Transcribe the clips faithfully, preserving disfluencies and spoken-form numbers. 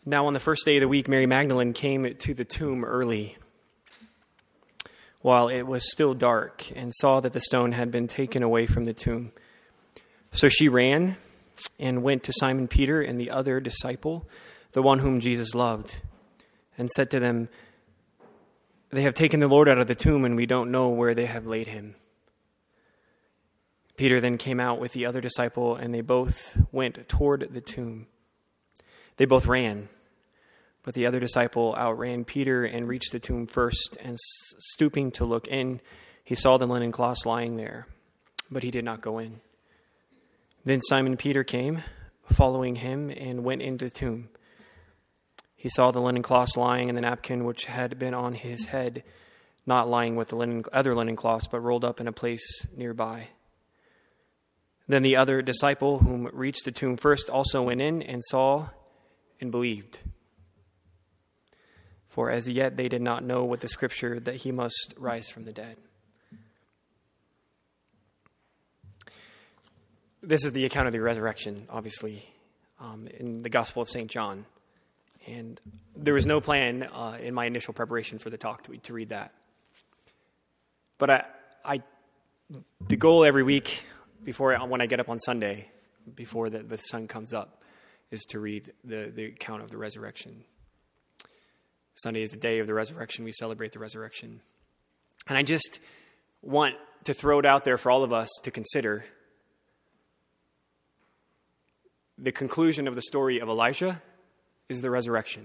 Now on the first day of the week, Mary Magdalene came to the tomb early, while it was still dark, and saw that the stone had been taken away from the tomb. So she ran and went to Simon Peter and the other disciple, the one whom Jesus loved, and said to them, "They have taken the Lord out of the tomb, and we don't know where they have laid him." Peter then came out with the other disciple, and they both went toward the tomb. They both ran, but the other disciple outran Peter and reached the tomb first, and stooping to look in, he saw the linen cloths lying there, but he did not go in. Then Simon Peter came, following him, and went into the tomb. He saw the linen cloths lying and the napkin which had been on his head, not lying with the linen, other linen cloths, but rolled up in a place nearby. Then the other disciple, whom reached the tomb first, also went in and saw and believed. For as yet they did not know what the scripture that he must rise from the dead. This is the account of the resurrection, obviously, um, in the Gospel of Saint John. And there was no plan uh, in my initial preparation for the talk to, to read that. But I, I, the goal every week, before when I get up on Sunday, before the, the sun comes up, is to read the, the account of the resurrection. Sunday is the day of the resurrection. We celebrate the resurrection. And I just want to throw it out there for all of us to consider. The conclusion of the story of Elijah is the resurrection.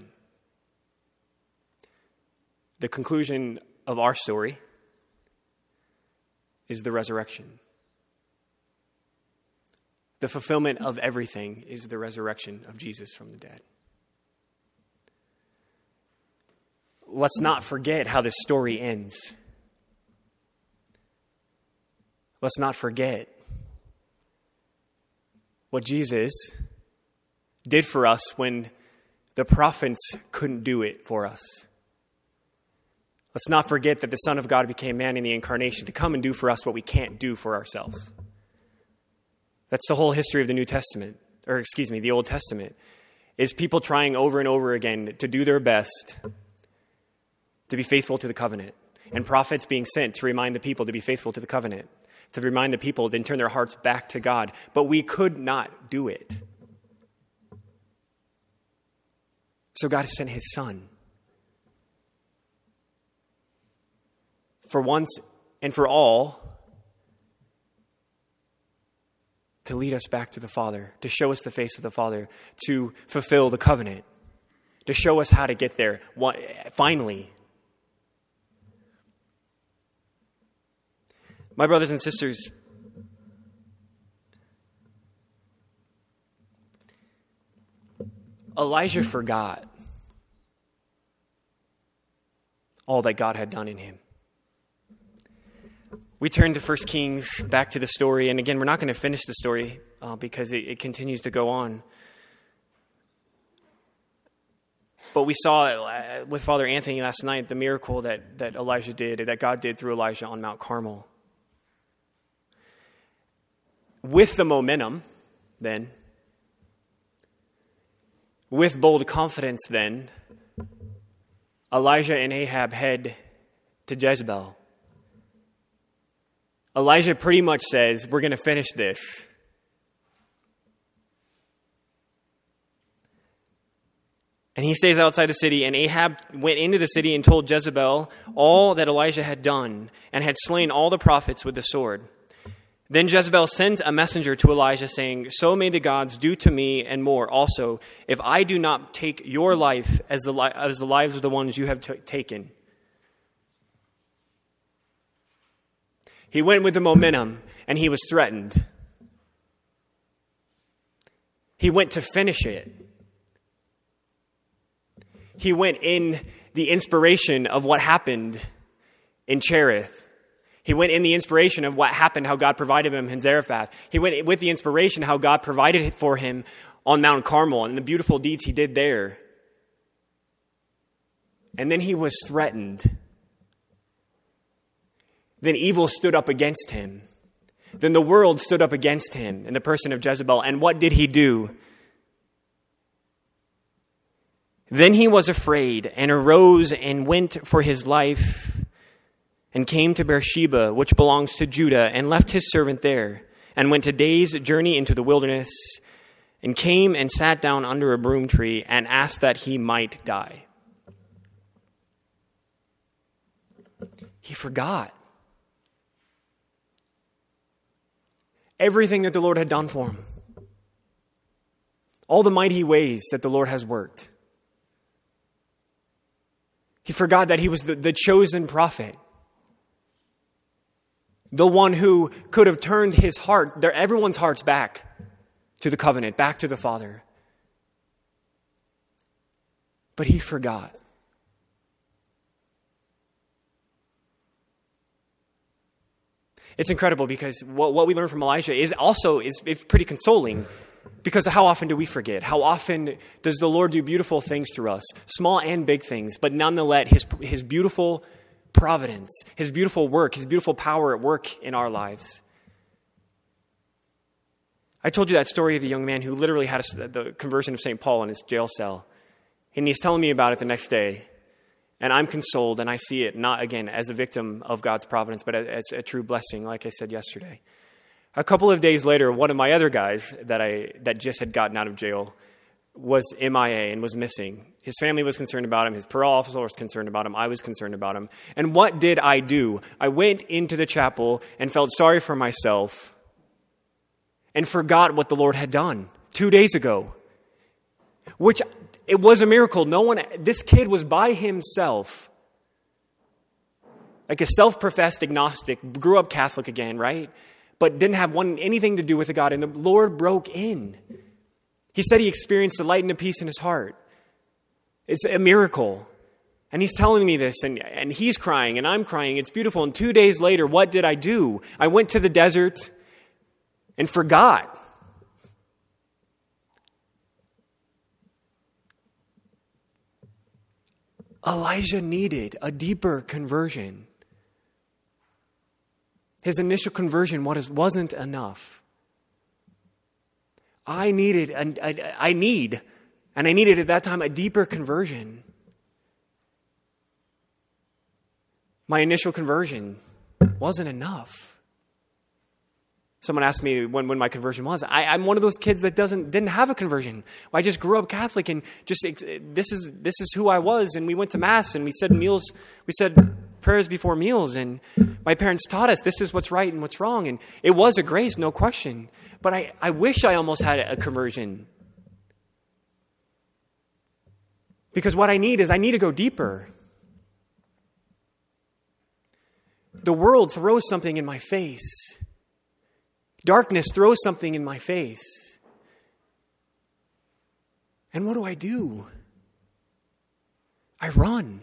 The conclusion of our story is the resurrection. The fulfillment of everything is the resurrection of Jesus from the dead. Let's not forget how this story ends. Let's not forget what Jesus did for us when the prophets couldn't do it for us. Let's not forget that the Son of God became man in the incarnation to come and do for us what we can't do for ourselves. That's the whole history of the New Testament, or excuse me, the Old Testament, is people trying over and over again to do their best to be faithful to the covenant, and prophets being sent to remind the people to be faithful to the covenant, to remind the people, then turn their hearts back to God. But we could not do it. So God has sent his Son. For once and for all, to lead us back to the Father, to show us the face of the Father, to fulfill the covenant, to show us how to get there, finally. My brothers and sisters, Elijah forgot all that God had done in him. We turn to First Kings, back to the story. And again, we're not going to finish the story uh, because it, it continues to go on. But we saw uh, with Father Anthony last night the miracle that, that Elijah did, that God did through Elijah on Mount Carmel. With the momentum, then, with bold confidence, then, Elijah and Ahab head to Jezebel. Elijah pretty much says, we're going to finish this. And he stays outside the city, and Ahab went into the city and told Jezebel all that Elijah had done and had slain all the prophets with the sword. Then Jezebel sends a messenger to Elijah saying, "So may the gods do to me and more also, if I do not take your life as the, li- as the lives of the ones you have t- taken." He went with the momentum, and he was threatened. He went to finish it. He went in the inspiration of what happened in Cherith. He went in the inspiration of what happened, how God provided him in Zarephath. He went with the inspiration how God provided for him on Mount Carmel and the beautiful deeds he did there. And then he was threatened. Then evil stood up against him. Then the world stood up against him in the person of Jezebel. And what did he do? Then he was afraid and arose and went for his life and came to Beersheba, which belongs to Judah, and left his servant there and went a day's journey into the wilderness and came and sat down under a broom tree and asked that he might die. He forgot everything that the Lord had done for him. All the mighty ways that the Lord has worked. He forgot that he was the, the chosen prophet. The one who could have turned his heart, their, everyone's hearts back to the covenant, back to the Father. But he forgot. It's incredible because what, what we learn from Elijah is also is, is pretty consoling. Because how often do we forget? How often does the Lord do beautiful things through us? Small and big things, but nonetheless, his, his beautiful providence, his beautiful work, his beautiful power at work in our lives. I told you that story of the young man who literally had a, the conversion of Saint Paul in his jail cell. And he's telling me about it the next day. And I'm consoled, and I see it not, again, as a victim of God's providence, but as a true blessing, like I said yesterday. A couple of days later, one of my other guys that I that just had gotten out of jail was M I A and was missing. His family was concerned about him. His parole officer was concerned about him. I was concerned about him. And what did I do? I went into the chapel and felt sorry for myself and forgot what the Lord had done two days ago, which it was a miracle. No one, this kid was by himself, like a self-professed agnostic, grew up Catholic again, right? But didn't have one anything to do with the God. And the Lord broke in. He said he experienced a light and a peace in his heart. It's a miracle. And he's telling me this, and, and he's crying, and I'm crying. It's beautiful. And two days later, what did I do? I went to the desert and forgot. Elijah needed a deeper conversion. His initial conversion wasn't enough. I needed, I need, and I needed at that time a deeper conversion. My initial conversion wasn't enough. Someone asked me when, when my conversion was. I, I'm one of those kids that doesn't didn't have a conversion. I just grew up Catholic and just this is this is who I was. And we went to Mass and we said meals. We said prayers before meals. And my parents taught us this is what's right and what's wrong. And it was a grace, no question. But I, I wish I almost had a conversion. Because what I need is I need to go deeper. The world throws something in my face. Darkness throws something in my face. And what do I do? I run.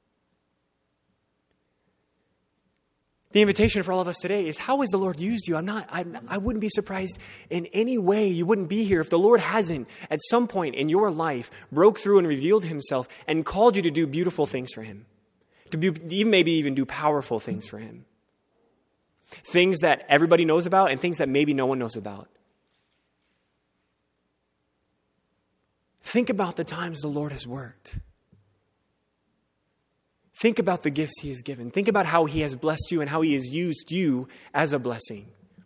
The invitation for all of us today is, how has the Lord used you? I'm not, I, I wouldn't be surprised in any way you wouldn't be here if the Lord hasn't, at some point in your life, broke through and revealed himself and called you to do beautiful things for him. To be, even maybe even do powerful things for him. Things that everybody knows about and things that maybe no one knows about. Think about the times the Lord has worked. Think about the gifts he has given. Think about how he has blessed you and how he has used you as a blessing.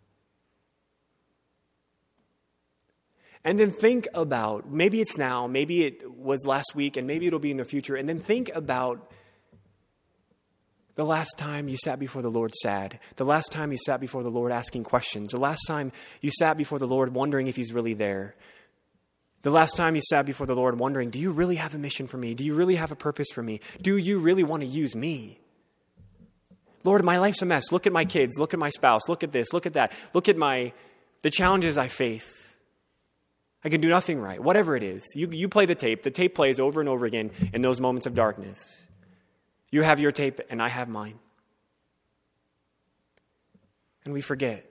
And then think about, maybe it's now, maybe it was last week, and maybe it'll be in the future. And then think about the last time you sat before the Lord sad. The last time you sat before the Lord asking questions. The last time you sat before the Lord wondering if he's really there. The last time you sat before the Lord wondering, do you really have a mission for me? Do you really have a purpose for me? Do you really want to use me? Lord, my life's a mess. Look at my kids. Look at my spouse. Look at this. Look at that. Look at my the challenges I face. I can do nothing right. Whatever it is. You, you play the tape. The tape plays over and over again in those moments of darkness. You have your tape and I have mine. And we forget.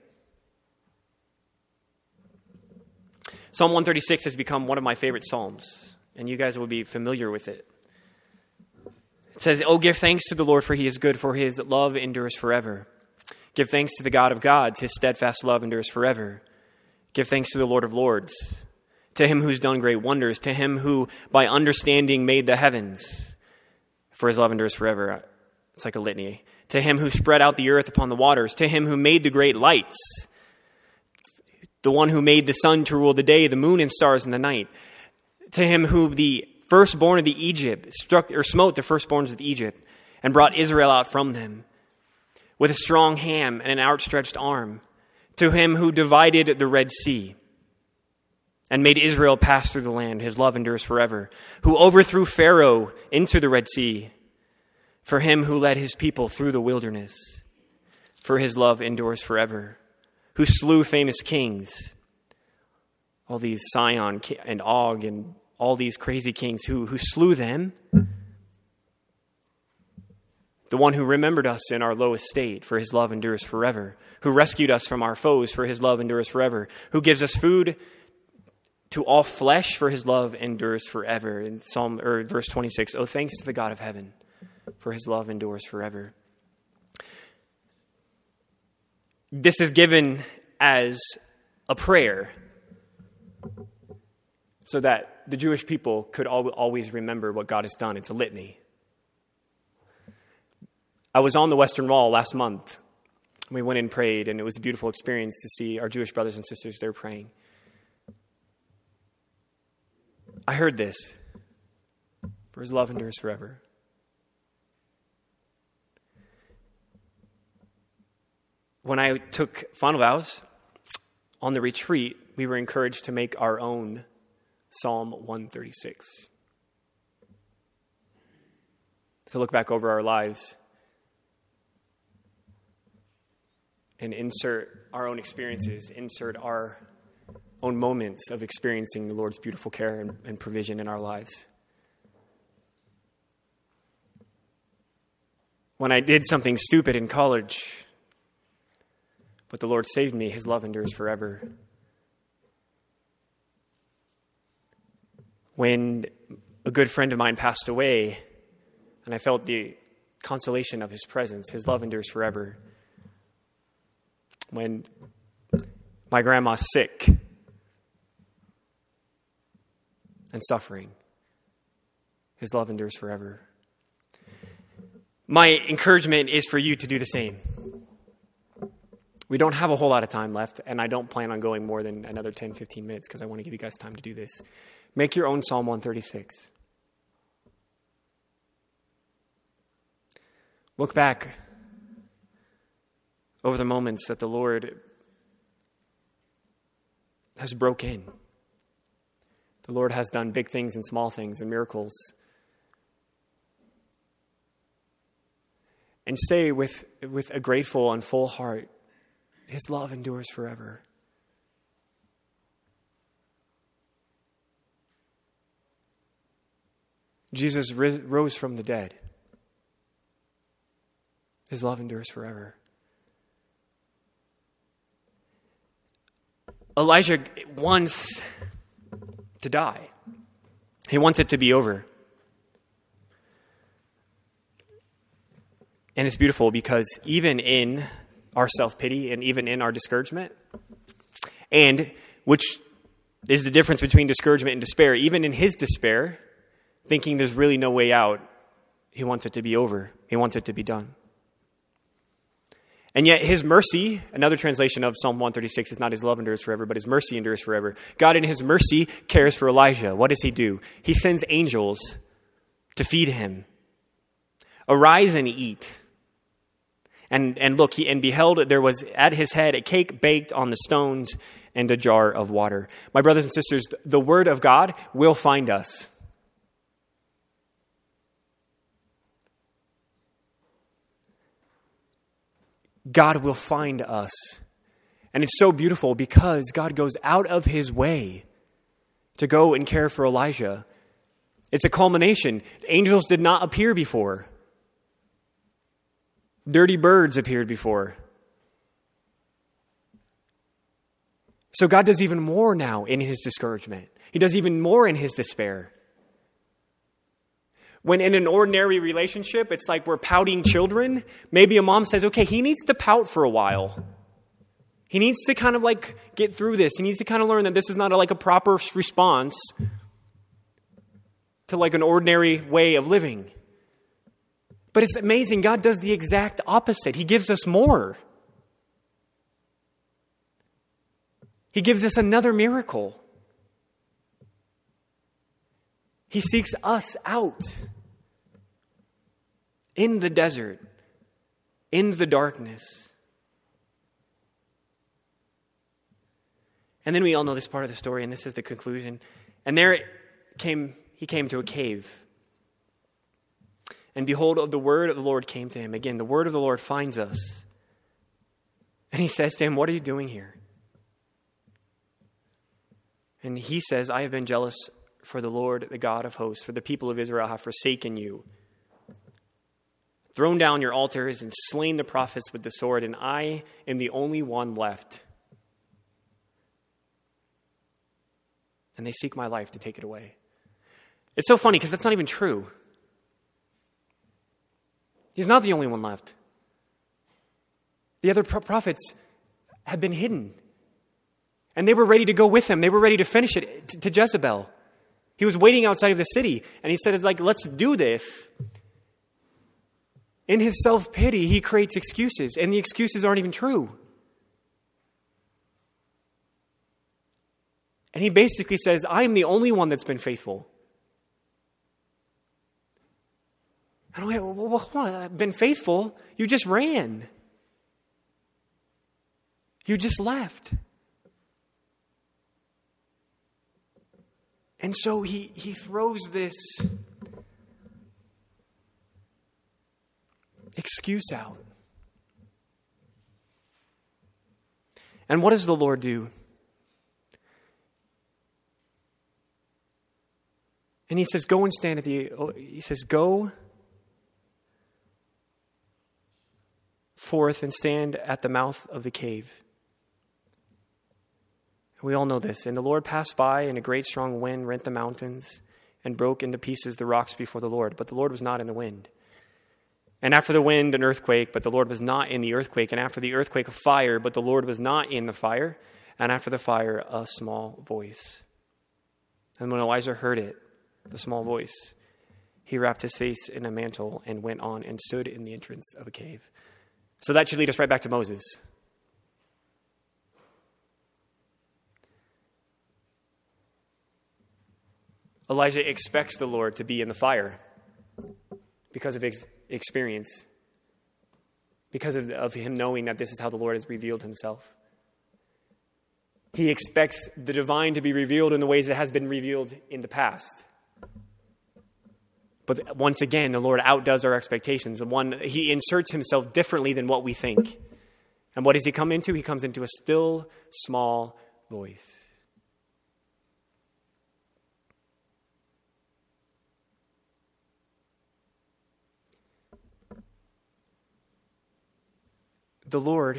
Psalm one thirty-six has become one of my favorite psalms, and you guys will be familiar with it. It says, "Oh, give thanks to the Lord, for he is good, for his love endures forever. Give thanks to the God of gods, his steadfast love endures forever. Give thanks to the Lord of lords, To him who's done great wonders, to him who by understanding made the heavens, for his love endures forever. It's like a litany. To him who spread out the earth upon the waters, to him who made the great lights, the one who made the sun to rule the day, the moon and stars in the night. To him who the firstborn of the Egypt struck or smote the firstborns of Egypt and brought Israel out from them with a strong hand and an outstretched arm. To him who divided the Red Sea and made Israel pass through the land, his love endures forever. Who overthrew Pharaoh into the Red Sea, for him who led his people through the wilderness, for his love endures forever. Who slew famous kings, all these Sihon and Og and all these crazy kings, who, who slew them. The one who remembered us in our lowest state, for his love endures forever. Who rescued us from our foes, for his love endures forever. Who gives us food to all flesh, for his love endures forever. In Psalm or verse twenty-six, oh, thanks to the God of heaven, for his love endures forever. This is given as a prayer so that the Jewish people could al- always remember what God has done. It's a litany. I was on the Western Wall last month. We went and prayed, and it was a beautiful experience to see our Jewish brothers and sisters there praying. I heard this, for his love endures forever. When I took final vows on the retreat, we were encouraged to make our own Psalm one thirty-six. To look back over our lives and insert our own experiences, insert our own moments of experiencing the Lord's beautiful care and, and provision in our lives. When I did something stupid in college, but the Lord saved me, his love endures forever. When a good friend of mine passed away, and I felt the consolation of his presence, his love endures forever. When my grandma's sick and suffering, his love endures forever. My encouragement is for you to do the same. We don't have a whole lot of time left, and I don't plan on going more than another ten, fifteen minutes because I want to give you guys time to do this. Make your own Psalm one thirty-six. Look back over the moments that the Lord has broke in. The Lord has done big things and small things and miracles. And say with, with a grateful and full heart, his love endures forever. Jesus rose from the dead. His love endures forever. Elijah wants to die. He wants it to be over. And it's beautiful because even in our self-pity and even in our discouragement, and which is the difference between discouragement and despair, even in his despair, thinking there's really no way out, he wants it to be over. He wants it to be done. And yet his mercy, another translation of Psalm one thirty-six is not his love endures forever, but his mercy endures forever. God in his mercy cares for Elijah. What does he do? He sends angels to feed him. Arise and eat. And and look, he and beheld there was at his head a cake baked on the stones and a jar of water. My brothers and sisters, the word of God will find us. God will find us. And it's so beautiful because God goes out of his way to go and care for Elijah. It's a culmination. Angels did not appear before. Dirty birds appeared before. So God does even more now in his discouragement. He does even more in his despair. When in an ordinary relationship, it's like we're pouting children. Maybe a mom says, okay, he needs to pout for a while. He needs to kind of like get through this. He needs to kind of learn that this is not a, like a proper response to like an ordinary way of living. But it's amazing. God does the exact opposite. He gives us more. He gives us another miracle. He seeks us out in the desert, in the darkness. And then we all know this part of the story, and this is the conclusion. And there came, he came to a cave. And behold, the word of the Lord came to him. Again, the word of the Lord finds us. And he says to him, what are you doing here? And he says, I have been jealous for the Lord, the God of hosts, for the people of Israel have forsaken you, thrown down your altars and slain the prophets with the sword, and I am the only one left. And they seek my life to take it away. It's so funny because that's not even true. He's not the only one left. The other pro- prophets had been hidden. And they were ready to go with him. They were ready to finish it to, to Jezebel. He was waiting outside of the city. And he said, it's like, let's do this. In his self-pity, he creates excuses. And the excuses aren't even true. And he basically says, I am the only one that's been faithful. And wait, well, hold on, I've been faithful? You just ran. You just left. And so he, he throws this excuse out. And what does the Lord do? And he says, go and stand at the, he says, go forth and stand at the mouth of the cave. We all know this. And the Lord passed by, and a great strong wind rent the mountains and broke into pieces the rocks before the Lord. But the Lord was not in the wind. And after the wind, an earthquake, but the Lord was not in the earthquake. And after the earthquake, a fire, but the Lord was not in the fire. And after the fire, a small voice. And when Elijah heard it, the small voice, he wrapped his face in a mantle and went on and stood in the entrance of a cave. So that should lead us right back to Moses. Elijah expects the Lord to be in the fire because of his experience, because of, of him knowing that this is how the Lord has revealed himself. He expects the divine to be revealed in the ways it has been revealed in the past. But once again, the Lord outdoes our expectations. The one, he inserts himself differently than what we think. And what does he come into? He comes into a still, small voice. The Lord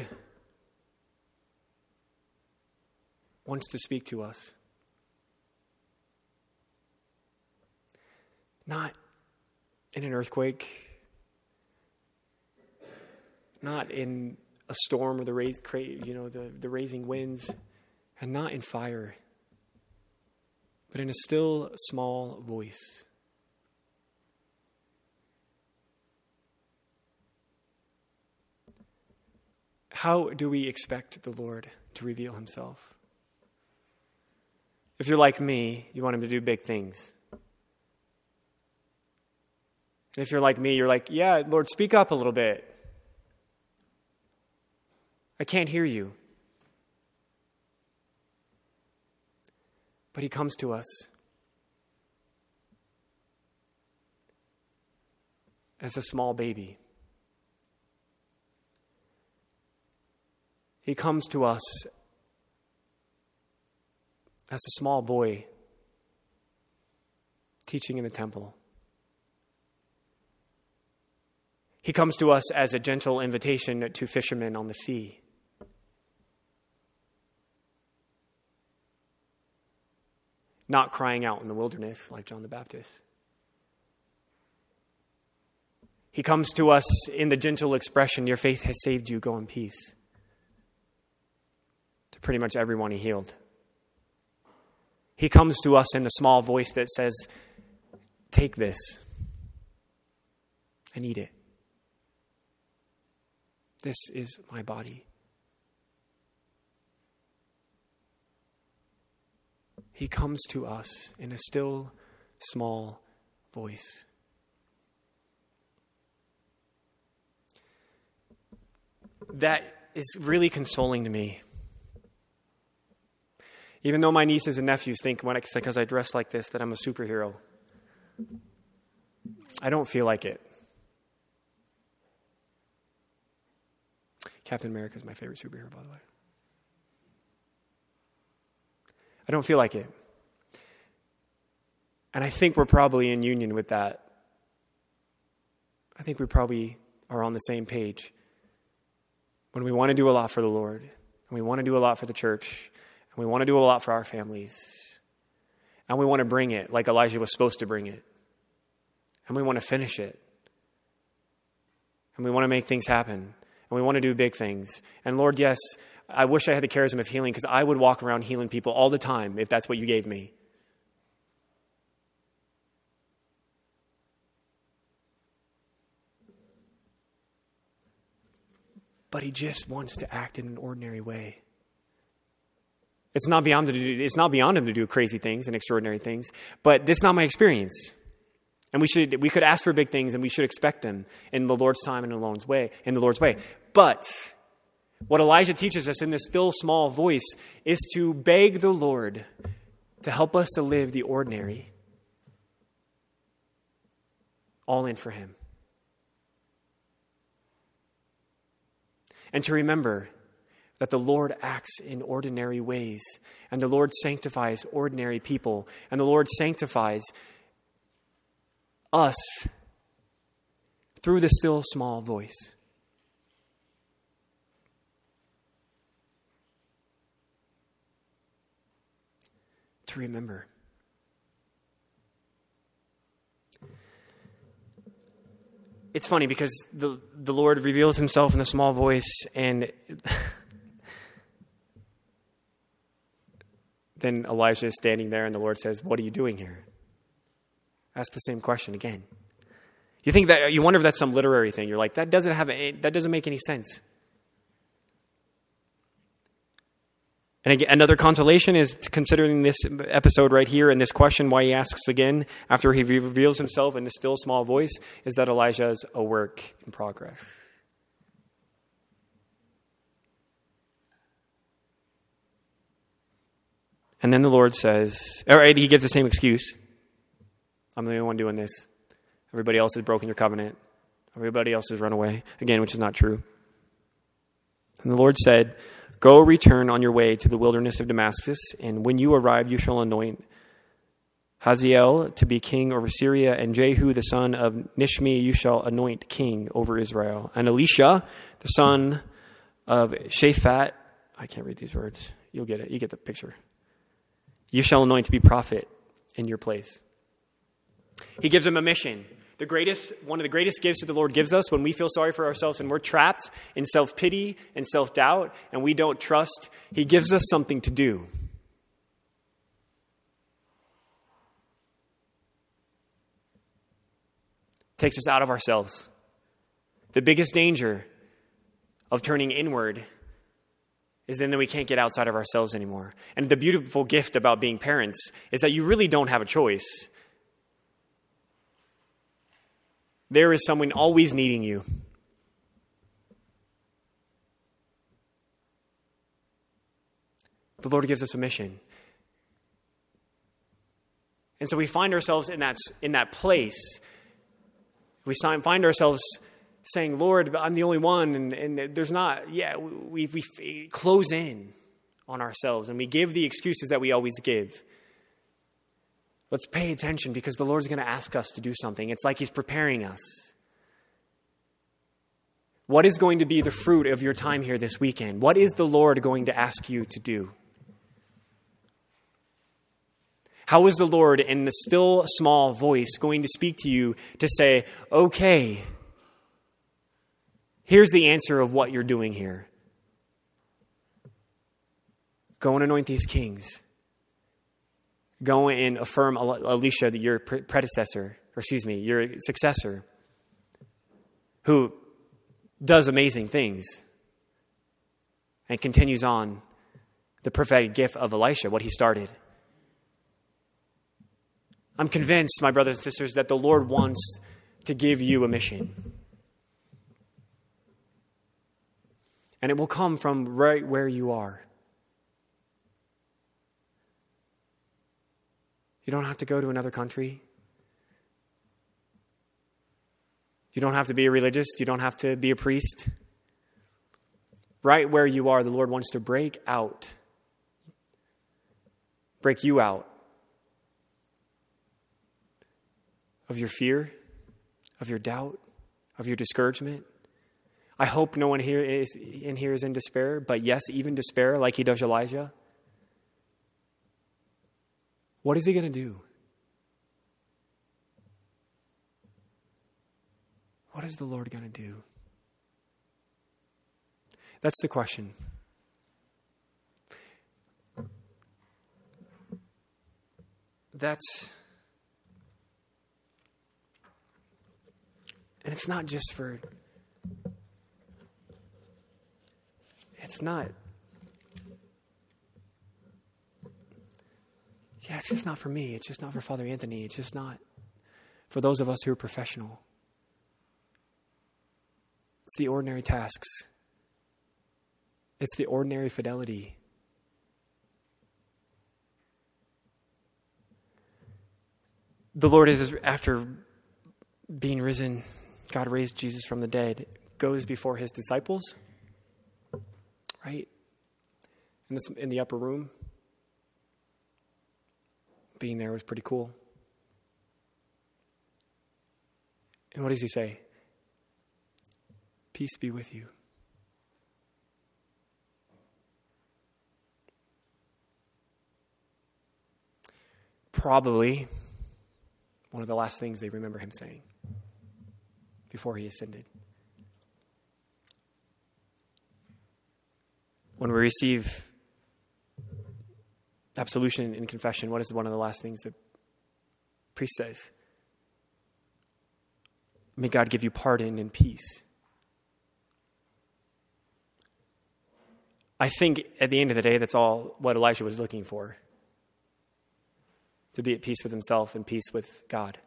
wants to speak to us. Not in an earthquake, not in a storm or the raise, you know, the, the raising winds, and not in fire, but in a still small voice. How do we expect the Lord to reveal himself? If you're like me, you want him to do big things. And if you're like me, you're like, yeah, Lord, speak up a little bit. I can't hear you. But he comes to us as a small baby. He comes to us as a small boy teaching in the temple. He comes to us as a gentle invitation to fishermen on the sea. Not crying out in the wilderness like John the Baptist. He comes to us in the gentle expression, your faith has saved you, go in peace. to pretty much everyone he healed. He comes to us in the small voice that says, take this and eat it. This is my body. He comes to us in a still, small voice. That is really consoling to me. Even though my nieces and nephews think when I, because I dress like this that I'm a superhero, I don't feel like it. Captain America is my favorite superhero, by the way. I don't feel like it. And I think we're probably in union with that. I think we probably are on the same page. When we want to do a lot for the Lord, and we want to do a lot for the church, and we want to do a lot for our families, and we want to bring it like Elijah was supposed to bring it, and we want to finish it, and we want to make things happen, and we want to do big things. And Lord, yes, I wish I had the charism of healing, because I would walk around healing people all the time if that's what you gave me. But he just wants to act in an ordinary way. It's not beyond him to do, it's not beyond him to do crazy things and extraordinary things, but this is not my experience. And we should we could ask for big things, and we should expect them in the Lord's time and in the Lord's way, in the Lord's way. But what Elijah teaches us in this still small voice is to beg the Lord to help us to live the ordinary, all in for him. And to remember that the Lord acts in ordinary ways, and the Lord sanctifies ordinary people, and the Lord sanctifies us through the still small voice. To remember. It's funny because the, the Lord reveals himself in the small voice, and then Elijah is standing there and the Lord says, "What are you doing here?" Ask the same question again. You think that, you wonder if that's some literary thing. You're like, that doesn't have, a, that doesn't make any sense. And again, another consolation is considering this episode right here and this question, why he asks again after he reveals himself in the still small voice, is that Elijah's a work in progress. And then the Lord says, all right, he gives the same excuse. I'm the only one doing this. Everybody else has broken your covenant. Everybody else has run away. Again, which is not true. And the Lord said, "Go, return on your way to the wilderness of Damascus, and when you arrive, you shall anoint Hazael to be king over Syria, and Jehu, the son of Nishmi, you shall anoint king over Israel. And Elisha, the son of Shaphat," I can't read these words. You'll get it. You get the picture. "You shall anoint to be prophet in your place." He gives him a mission. The greatest, one of the greatest gifts that the Lord gives us when we feel sorry for ourselves and we're trapped in self-pity and self-doubt and we don't trust, he gives us something to do. Takes us out of ourselves. The biggest danger of turning inward is then that we can't get outside of ourselves anymore. And the beautiful gift about being parents is that you really don't have a choice. There is someone always needing you. The Lord gives us a mission. And so we find ourselves in that, in that place. We find ourselves saying, "Lord, I'm the only one." And, and there's not, yeah, we, we, we close in on ourselves and we give the excuses that we always give. Let's pay attention because the Lord's going to ask us to do something. It's like he's preparing us. What is going to be the fruit of your time here this weekend? What is the Lord going to ask you to do? How is the Lord in the still small voice going to speak to you to say, "Okay, here's the answer of what you're doing here"? Go and anoint these kings. Go and affirm Elisha, your predecessor, or excuse me, your successor, who does amazing things and continues on the prophetic gift of Elisha, what he started. I'm convinced, my brothers and sisters, that the Lord wants to give you a mission. And it will come from right where you are. You don't have to go to another country. You don't have to be a religious. You don't have to be a priest. Right where you are, the Lord wants to break out. Break you out of your fear, of your doubt, of your discouragement. I hope no one here is in here is in despair, but yes, even despair like he does Elijah. What is he going to do? What is the Lord going to do? That's the question. That's, and it's not just for, it's not, yeah, it's just not for me. It's just not for Father Anthony. It's just not for those of us who are professional. It's the ordinary tasks. It's the ordinary fidelity. The Lord is, after being risen, God raised Jesus from the dead, goes before his disciples, right? In this, in the upper room. Being there was pretty cool. And what does he say? Peace be with you. Probably one of the last things they remember him saying before he ascended. When we receive absolution in confession, what is one of the last things the priest says? May God give you pardon and peace. I think at the end of the day, that's all what Elijah was looking for. To be at peace with himself and peace with God.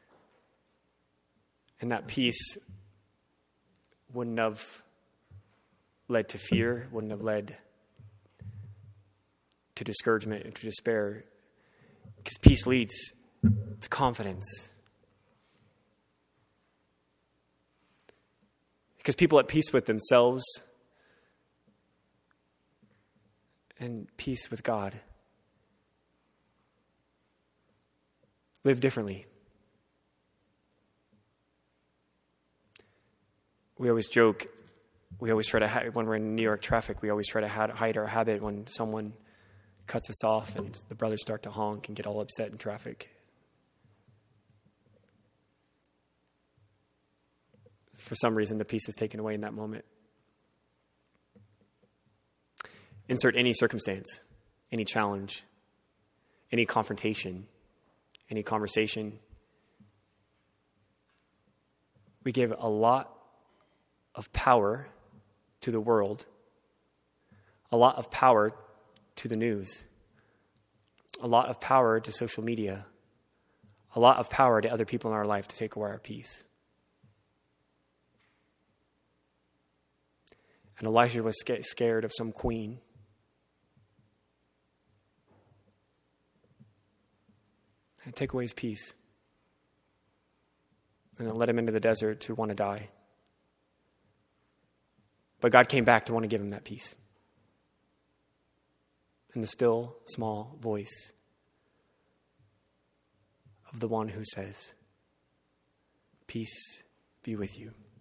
And that peace wouldn't have led to fear, wouldn't have led to discouragement and to despair. Because peace leads to confidence. Because people at peace with themselves and peace with God live differently. We always joke, we always try to, hide, when we're in New York traffic, we always try to hide our habit when someone cuts us off and the brothers start to honk and get all upset in traffic. For some reason, the peace is taken away in that moment. Insert any circumstance, any challenge, any confrontation, any conversation. We give a lot of power to the world, a lot of power to the news, a lot of power to social media, a lot of power to other people in our life to take away our peace. And Elijah was scared of some queen. And take away his peace. And it led him into the desert to want to die. But God came back to want to give him that peace. And the still, small voice of the one who says, peace be with you.